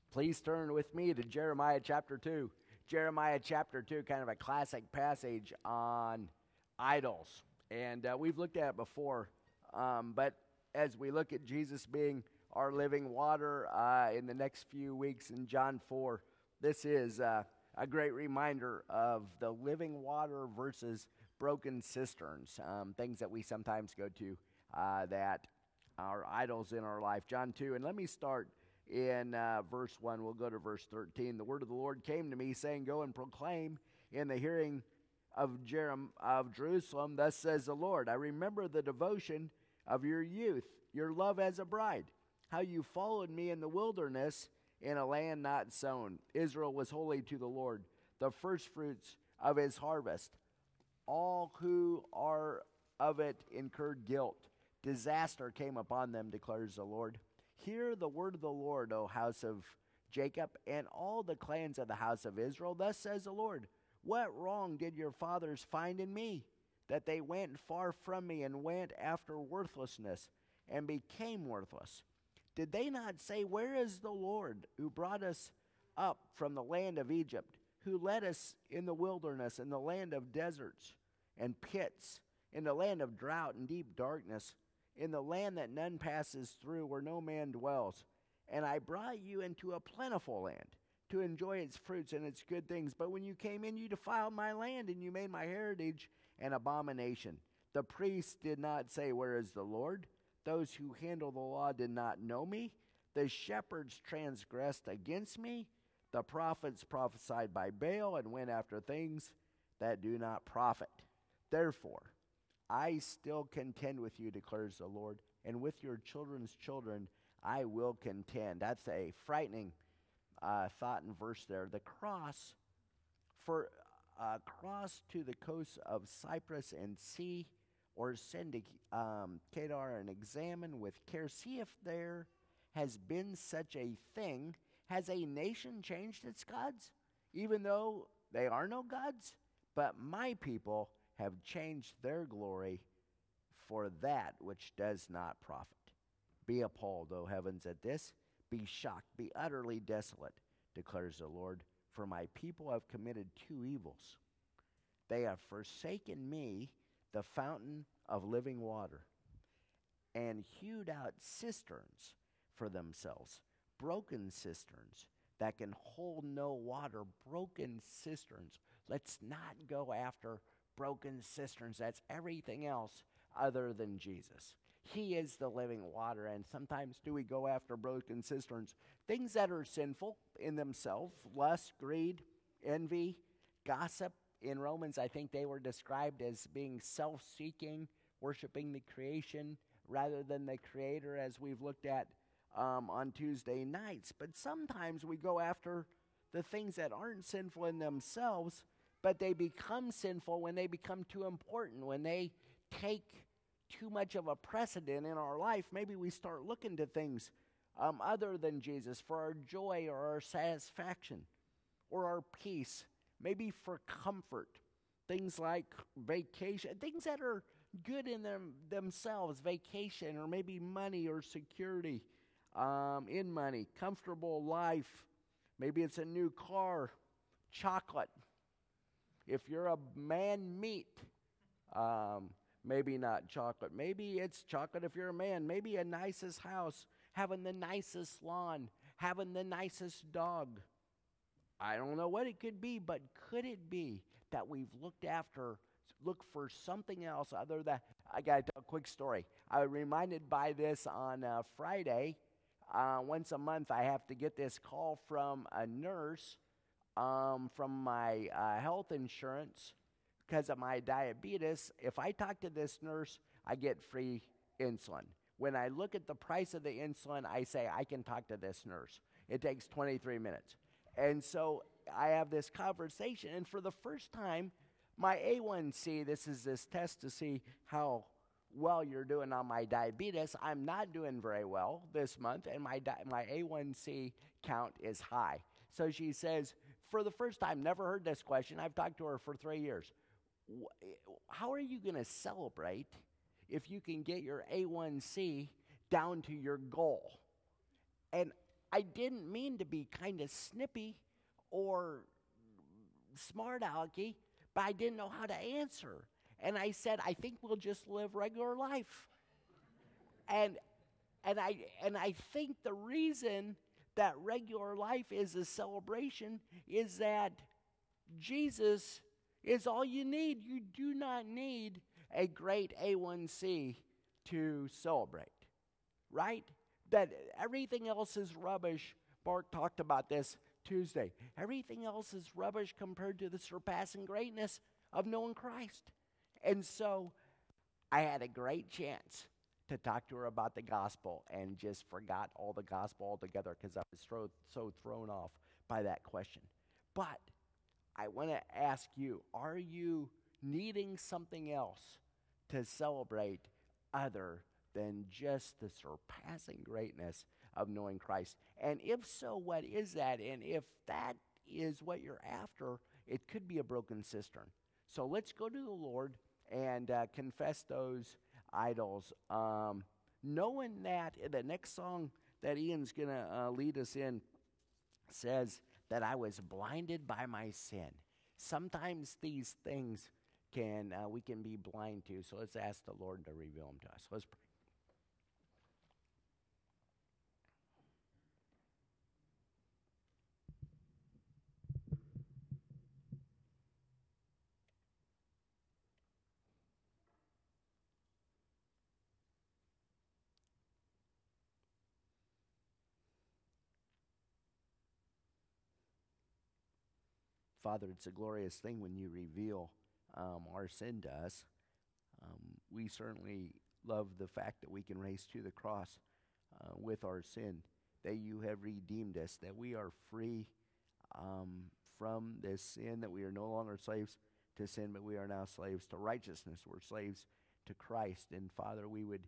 Please turn with me to Jeremiah chapter 2. Jeremiah chapter 2, kind of a classic passage on idols. And we've looked at it before, but as we look at Jesus being our living water in the next few weeks in John 4, this is a great reminder of the living water versus broken cisterns, things that we sometimes go to that are idols in our life. John 2, and let me start in verse 1. We'll go to verse 13. The word of the Lord came to me, saying, Go and proclaim in the hearing of Jerusalem, thus says the Lord, I remember the devotion of your youth, your love as a bride, how you followed me in the wilderness in a land not sown. Israel was holy to the Lord, the firstfruits of his harvest. All who are of it incurred guilt. Disaster came upon them, declares the Lord. Hear the word of the Lord, O house of Jacob, and all the clans of the house of Israel. Thus says the Lord, what wrong did your fathers find in me, that they went far from me and went after worthlessness and became worthless? Did they not say, Where is the Lord who brought us up from the land of Egypt, who led us in the wilderness, in the land of deserts and pits, in the land of drought and deep darkness, in the land that none passes through, where no man dwells? And I brought you into a plentiful land, to enjoy its fruits and its good things. But when you came in, you defiled my land, and you made my heritage an abomination. The priests did not say, Where is the Lord? Those who handle the law did not know me. The shepherds transgressed against me. The prophets prophesied by Baal and went after things that do not profit. Therefore, I still contend with you, declares the Lord, and with your children's children I will contend. That's a frightening thought and verse there. The cross, cross to the coast of Cyprus and see, or send to Kedar and examine with care. See if there has been such a thing. Has a nation changed its gods, even though they are no gods? But my people have changed their glory for that which does not profit. Be appalled, O heavens, at this. Be shocked, be utterly desolate, declares the Lord, for my people have committed two evils. They have forsaken me, the fountain of living water, and hewed out cisterns for themselves, broken cisterns that can hold no water, broken cisterns. Let's not go after broken cisterns. That's everything else other than Jesus. He is the living water, and sometimes do we go after broken cisterns, things that are sinful in themselves, lust, greed, envy, gossip. In Romans, I think they were described as being self-seeking, worshiping the creation rather than the Creator, as we've looked at on Tuesday nights. But sometimes we go after the things that aren't sinful in themselves, but they become sinful when they become too important, when they take too much of a precedent in our life. Maybe we start looking to things other than Jesus for our joy or our satisfaction or our peace, maybe for comfort. Things like vacation, things that are good in themselves, vacation, or maybe money or security in money, comfortable life. Maybe it's a new car, chocolate. If you're a man, meat. Maybe not chocolate. Maybe it's chocolate if you're a man. Maybe a nicest house, having the nicest lawn, having the nicest dog. I don't know what it could be, but could it be that we've looked for something else other than, I got to tell a quick story. I was reminded by this on Friday. Once a month I have to get this call from a nurse from my health insurance because of my diabetes. If I talk to this nurse, I get free insulin. When I look at the price of the insulin, I say, I can talk to this nurse. It takes 23 minutes. And so I have this conversation, and for the first time, my A1C, this is this test to see how well you're doing on my diabetes. I'm not doing very well this month, and my A1C count is high. So she says, for the first time, never heard this question. I've talked to her for 3 years. How are you going to celebrate if you can get your A1C down to your goal? And I didn't mean to be kind of snippy or smart alecky, but I didn't know how to answer. And I said, I think we'll just live regular life. And and I think the reason that regular life is a celebration is that Jesus is all you need. You do not need a great A1C to celebrate, right? That everything else is rubbish. Bart talked about this Tuesday. Everything else is rubbish compared to the surpassing greatness of knowing Christ. And so I had a great chance to talk to her about the gospel and just forgot all the gospel altogether because I was so thrown off by that question. But I want to ask you, are you needing something else to celebrate other than just the surpassing greatness of knowing Christ? And if so, what is that? And if that is what you're after, it could be a broken cistern. So let's go to the Lord and confess those idols. Knowing that the next song that Ian's going to lead us in says that I was blinded by my sin. Sometimes these things we can be blind to. So let's ask the Lord to reveal them to us. Let's pray. Father, it's a glorious thing when you reveal our sin to us. We certainly love the fact that we can race to the cross with our sin, that you have redeemed us, that we are free from this sin, that we are no longer slaves to sin, but we are now slaves to righteousness. We're slaves to Christ. And Father,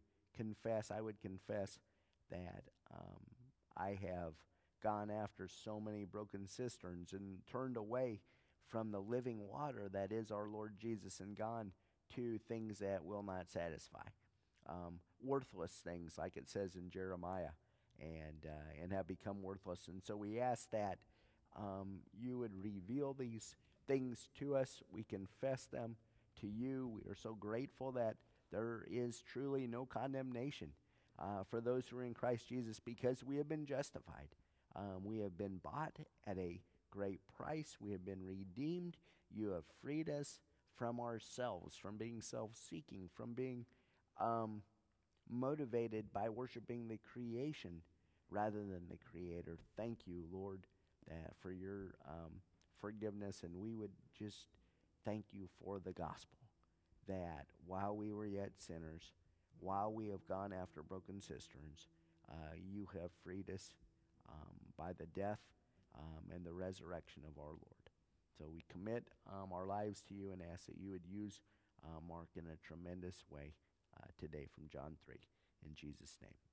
I would confess that I have gone after so many broken cisterns and turned away from the living water that is our Lord Jesus and gone to things that will not satisfy. Worthless things, like it says in Jeremiah, and have become worthless. And so we ask that you would reveal these things to us. We confess them to you. We are so grateful that there is truly no condemnation for those who are in Christ Jesus because we have been justified. We have been bought at a great price. We have been redeemed. You have freed us from ourselves, from being self-seeking, from being motivated by worshiping the creation rather than the Creator. Thank you, Lord, for your forgiveness, and we would just thank you for the gospel, that while we were yet sinners, while we have gone after broken cisterns, you have freed us by the death and the resurrection of our Lord. So we commit our lives to you and ask that you would use Mark in a tremendous way today from John 3. In Jesus' name.